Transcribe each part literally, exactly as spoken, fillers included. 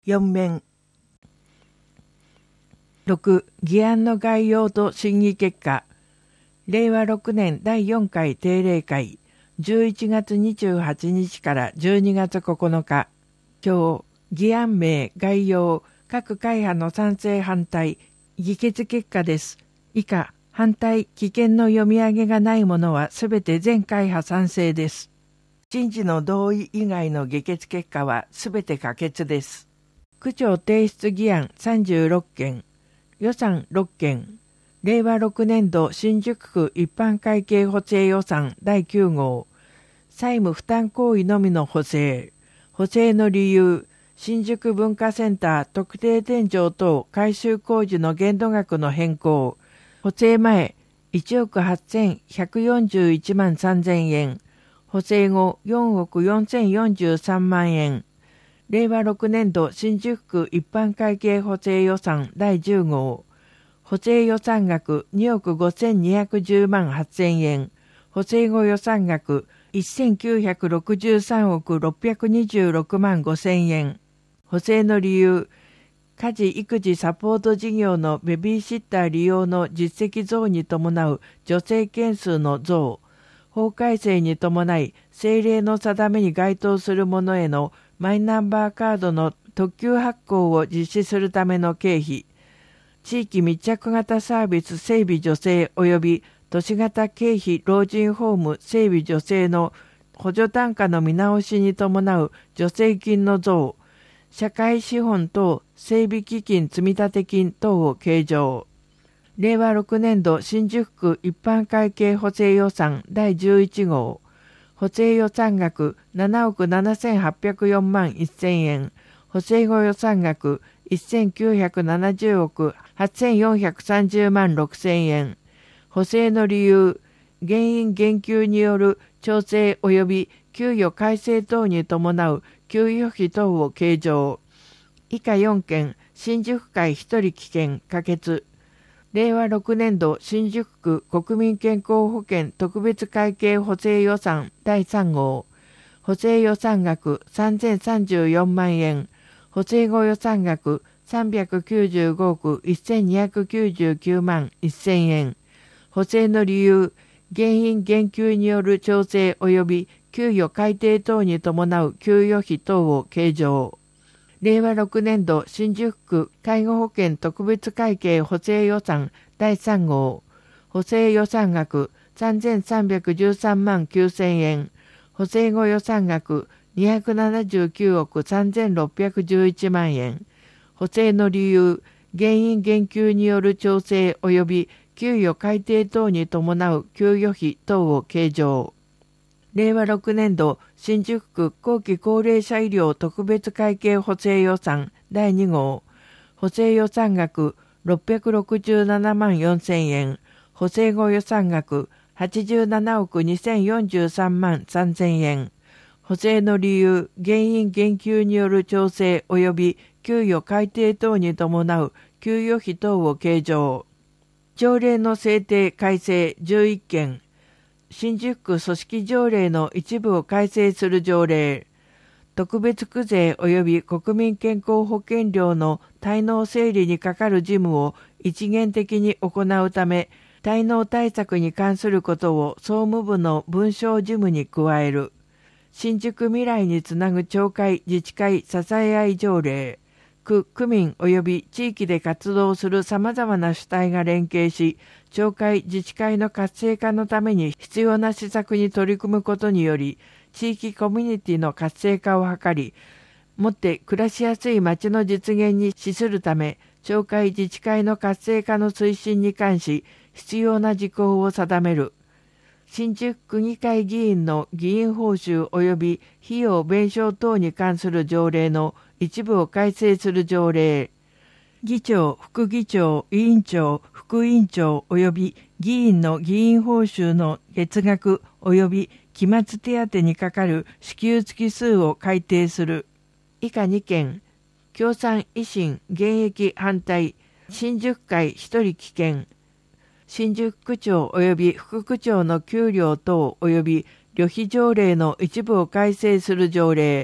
よん面。ろく. 議案の概要と審議結果。れいわろくねんだいよんかい定例会、じゅういちがつにじゅうはちにちからじゅうにがつここのか。今日、議案名、概要、各会派の賛成反対、議決結果です。以下、反対、棄権の読み上げがないものはすべて全会派賛成です。審事の同意以外の議決結果はすべて可決です。区長提出議案さんじゅうろっけん、予算ろっけん、れいわろくねんど新宿区一般会計補正予算だいきゅうごう、債務負担行為のみの補正、補正の理由、新宿文化センター特定天井等改修工事の限度額の変更、補正前いちおくはっせんひゃくよんじゅういちまんさんぜんえん、補正後よんおくよんせんよんじゅうさんまんえん、れいわろくねんど新宿区一般会計補正予算だいじゅうごう、補正予算額におくごせんにひゃくじゅうまんはっせんえん、補正後予算額せんきゅうひゃくろくじゅうさんおくろっぴゃくにじゅうろくまんごせんえん、補正の理由、家事育児サポート事業のベビーシッター利用の実績増に伴う助成件数の増、法改正に伴い政令の定めに該当するものへのマイナンバーカードの特急発行を実施するための経費、地域密着型サービス整備助成及び都市型経費老人ホーム整備助成の補助単価の見直しに伴う助成金の増、社会資本等整備基金積立金等を計上。れいわろくねんど新宿区一般会計補正予算だいじゅういちごう、補正予算額ななおくななせんはっぴゃくよんまんせんえん、補正後予算額せんきゅうひゃくななじゅうおくはっせんよんひゃくさんじゅうまんろくせんえん、補正の理由、原因減給による調整及び給与改正等に伴う給与費等を計上。以下よんけん、新宿会ひとり棄権可決。れいわろくねんど新宿区国民健康保険特別会計補正予算だいさんごう、補正予算額さんぜんさんじゅうよんまんえん、補正後予算額さんびゃくきゅうじゅうごおくせんにひゃくきゅうじゅうきゅうまんせんえん、補正の理由、原因減給による調整及び給与改定等に伴う給与費等を計上。れいわろくねんど新宿区介護保険特別会計補正予算だいさんごう、補正予算額さんぜんさんびゃくじゅうさんまんきゅうせんえん、補正後予算額にひゃくななじゅうきゅうおくさんぜんろっぴゃくじゅういちまんえん、補正の理由、原因減給による調整及び給与改定等に伴う給与費等を計上。れいわろくねんど新宿区後期高齢者医療特別会計補正予算だいにごう、補正予算額ろっぴゃくろくじゅうななまんよんせんえん、補正後予算額はちじゅうななおくにせんよんじゅうさんまんさんぜんえん、補正の理由、原因減給による調整及び給与改定等に伴う給与費等を計上。条例の制定改正じゅういっけん、新宿区組織条例の一部を改正する条例、特別区税及び国民健康保険料の滞納整理にかかる事務を一元的に行うため、滞納対策に関することを総務部の文書事務に加える。新宿未来につなぐ町会自治会支え合い条例、区、区民及び地域で活動する様々な主体が連携し、町会自治会の活性化のために必要な施策に取り組むことにより、地域コミュニティの活性化を図り、もって暮らしやすい街の実現に資するため、町会自治会の活性化の推進に関し、必要な事項を定める。新宿区議会議員の議員報酬及び費用弁償等に関する条例の一部を改正する条例、議長、副議長、委員長、副委員長及び議員の議員報酬の月額及び期末手当にかかる支給月数を改定する。以下にけん、共産維新現役反対、新宿会ひとり棄権、新宿区長及び副区長の給料等及び旅費条例の一部を改正する条例、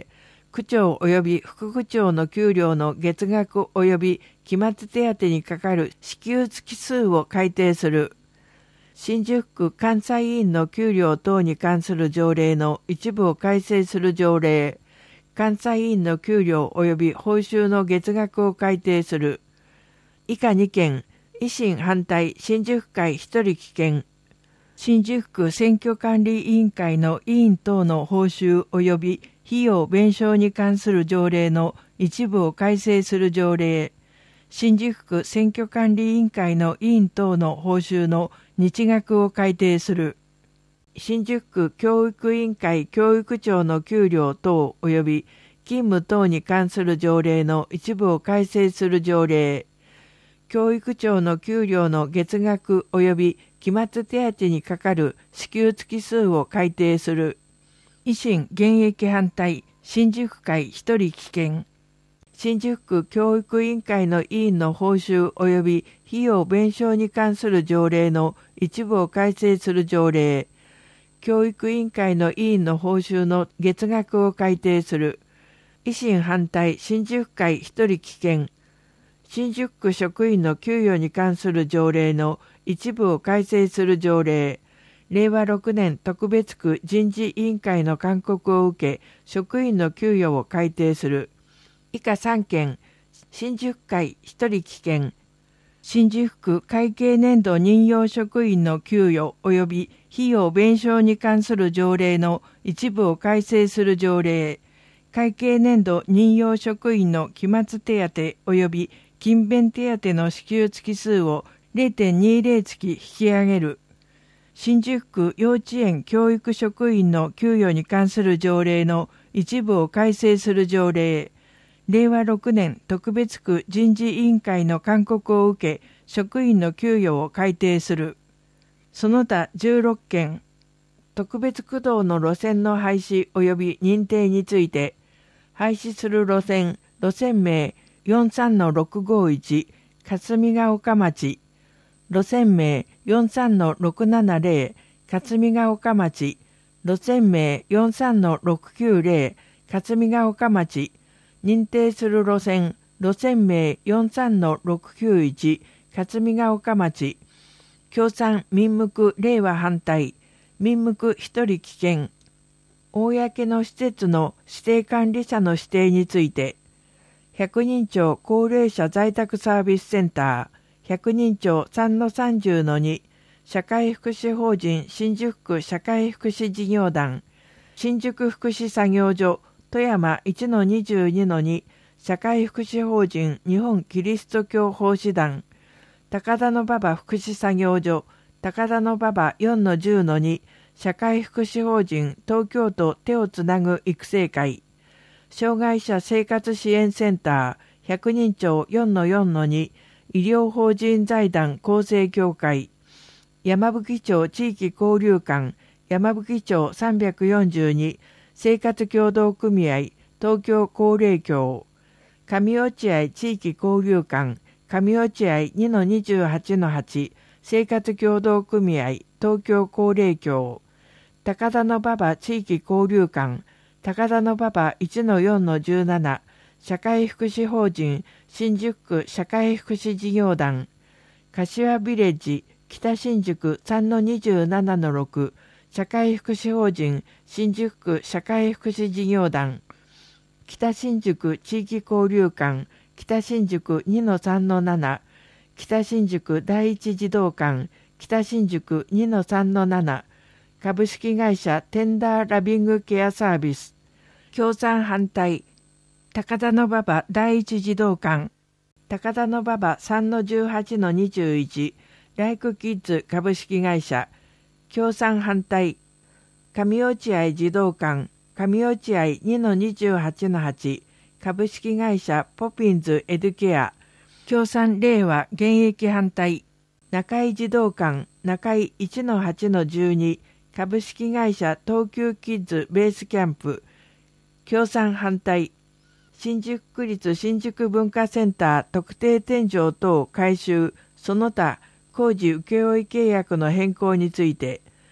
区長及び副区長の給料の月額及び期末手当にかかる支給月数を改定する。新宿区監査委員の給料等に関する条例の一部を改正する条例。監査委員の給料及び報酬の月額を改定する。以下にけん、維新反対新宿会一人棄権。新宿区選挙管理委員会の委員等の報酬及び費用弁償に関する条例の一部を改正する条例。新宿区選挙管理委員会の委員等の報酬の日額を改定する。新宿区教育委員会教育長の給料等及び勤務等に関する条例の一部を改正する条例。教育長の給料の月額及び期末手当にかかる支給月数を改定する。維新現役反対新宿会一人棄権。新宿区教育委員会の委員の報酬及び費用弁償に関する条例の一部を改正する条例。教育委員会の委員の報酬の月額を改定する。維新反対新宿会一人棄権。新宿区職員の給与に関する条例の一部を改正する条例。れいわろくねん特別区人事委員会の勧告を受け、職員の給与を改定する。以下さんけん、新宿会一人棄権。新宿区会計年度任用職員の給与及び費用弁償に関する条例の一部を改正する条例。会計年度任用職員の期末手当及び勤勉手当の支給月数を れいてんにじゅう 月引き上げる。新宿区幼稚園教育職員の給与に関する条例の一部を改正する条例。れいわろくねん特別区人事委員会の勧告を受け、職員の給与を改定する。その他じゅうろっけん、特別区道の路線の廃止及び認定について、廃止する路線、路線名 よんさんのろくごいち 霞ヶ丘町、路線名 よんさんのろくななぜろ 霞ヶ丘町、路線名 よんさんのろくきゅうぜろ 霞ヶ丘町、認定する路線、路線名 よんさんのろくきゅういち 霞ヶ丘町、共産民無令和反対、民無一人棄権、公の施設の指定管理者の指定について、百人町高齢者在宅サービスセンター、百人町 さんのさんじゅうのに、社会福祉法人新宿区社会福祉事業団、新宿福祉作業所、富山 いちのにじゅうにのに、社会福祉法人日本キリスト教奉仕団、高田馬場福祉作業所、高田馬場 よんのじゅうのに、社会福祉法人東京都手をつなぐ育成会、障害者生活支援センター百人町 よんのよんのに、医療法人財団厚生協会、山吹町地域交流館山吹町さんびゃくよんじゅうに、生活協同組合東京高齢協、上落合地域交流館上落合 にのにじゅうはちのはち、生活協同組合東京高齢協、高田馬場地域交流館高田馬場 いちのよんのじゅうなな、社会福祉法人新宿区社会福祉事業団、柏ビレッジ北新宿 さんのにじゅうななのろく、社会福祉法人新宿区社会福祉事業団、北新宿地域交流館北新宿 にのさんのなな、北新宿第一児童館北新宿 にのさんのなな、株式会社テンダーラビングケアサービス、共産反対高田馬場第一児童館高田馬場 さんのじゅうはちのにじゅういち、ライクキッズ株式会社共産反対上落合児童館上落合 にのにじゅうはちのはち、株式会社ポピンズエデュケア共産令和現役反対中井児童館中井 いちのはちのじゅうに、株式会社東急キッズベースキャンプ共産反対新宿区立新宿文化センター特定天井等改修その他工事請負契約の変更について、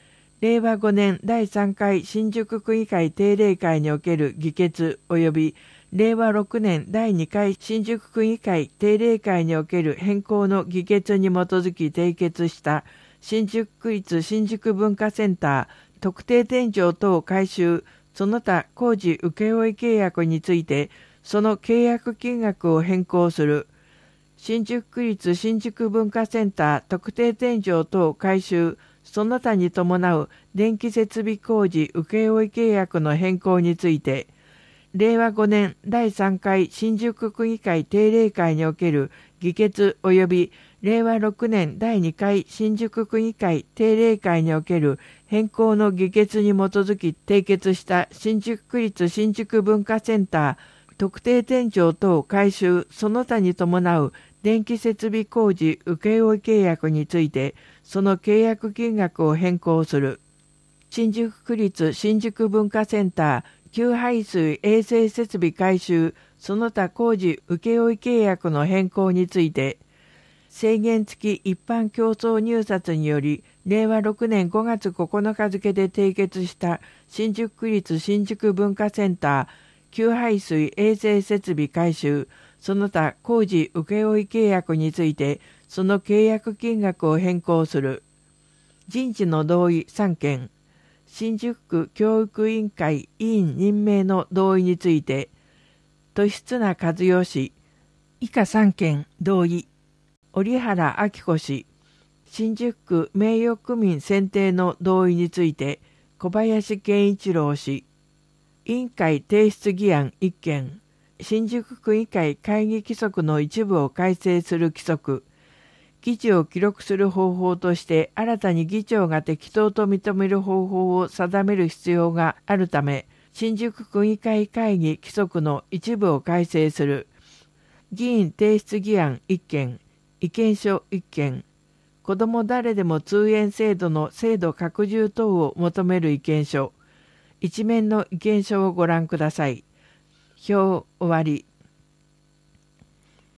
れいわごねんだいさんかい新宿区議会定例会における議決及びれいわろくねんだいにかい新宿区議会定例会における変更の議決に基づき締結した新宿区立新宿文化センター特定天井等改修その他工事請負契約についてその契約金額を変更する。新宿区立新宿文化センター特定天井等改修その他に伴う電気設備工事請負契約の変更についてれいわごねんだいさんかい新宿区議会定例会における議決及びれいわろくねんだいにかい新宿区議会定例会における変更の議決に基づき締結した新宿区立新宿文化センター特定天井等改修その他に伴う電気設備工事請負契約についてその契約金額を変更する。新宿区立新宿文化センター給排水衛生設備改修その他工事請負契約の変更について制限付き一般競争入札によりれいわろくねんごがつここのか付で締結した新宿区立新宿文化センター給排水衛生設備改修その他工事請負契約についてその契約金額を変更する。人事の同意さんけん新宿区教育委員会委員任命の同意について利綱和代氏以下さんけん同意。折原明子氏新宿区名誉区民選定の同意について小林健一郎氏委員会提出議案いっけん新宿区議会会議規則の一部を改正する規則議事を記録する方法として新たに議長が適当と認める方法を定める必要があるため新宿区議会会議規則の一部を改正する。議員提出議案いっけん意見書いっけん子ども誰でも通園制度の制度拡充等を求める意見書一面の意見書をご覧ください。表終わり。